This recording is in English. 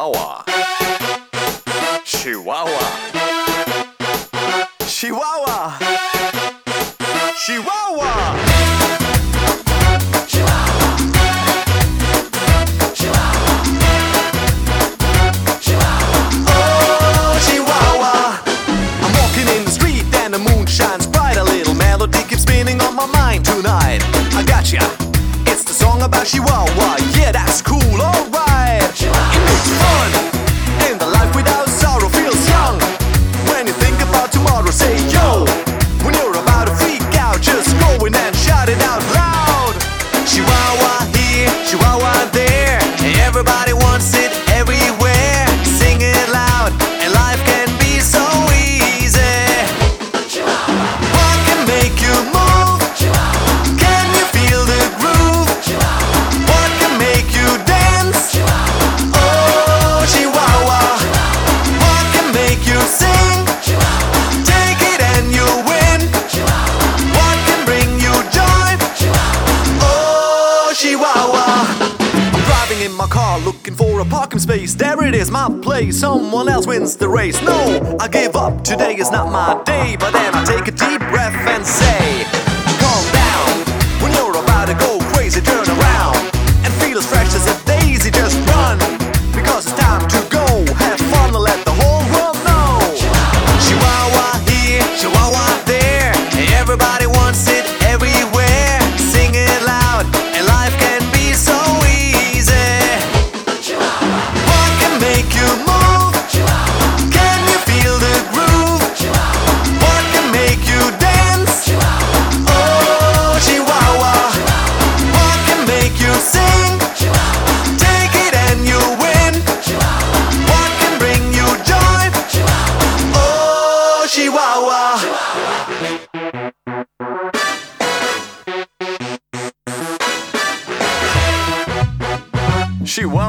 Chihuahua. Chihuahua. Chihuahua. Chihuahua. Oh, Chihuahua. I'm walking in the street and the moon shines bright. A little melody keeps spinning on my mind tonight. I gotcha. It's the song about Chihuahua. Yeah, that's cool, alright. It makes fun. And the life without sorrow feels young. When you think about tomorrow, say yo. When you're about to freak out, just go in and shout it out loud. Chihuahua here, Chihuahua there. Everybody wants it everywhere. Sing it loud, and life can be so easy. What can make you move? Can you feel the groove? What can make you dance? Oh, Chihuahua. What can make you sing? Take it and you win. What can bring you joy? Oh, Chihuahua. I'm driving in my car looking for a parking space. There it is, my place. Someone else wins the race. No, I give up. Today is not my day. But then I take a deep breath and say, calm down. When you're about to go crazy, turn around and feel as fresh as a daisy. Just run, because it's time to go. Have fun and let the whole world know. Chihuahua here, Chihuahua there. Everybody wants it everywhere. Sing it loud, and life can be so easy. What can make you move? Can you feel the groove? What can make you dance? Oh, Chihuahua. What can make you sing? Take it and you win. What can bring you joy? Oh, Chihuahua. Chihuahua.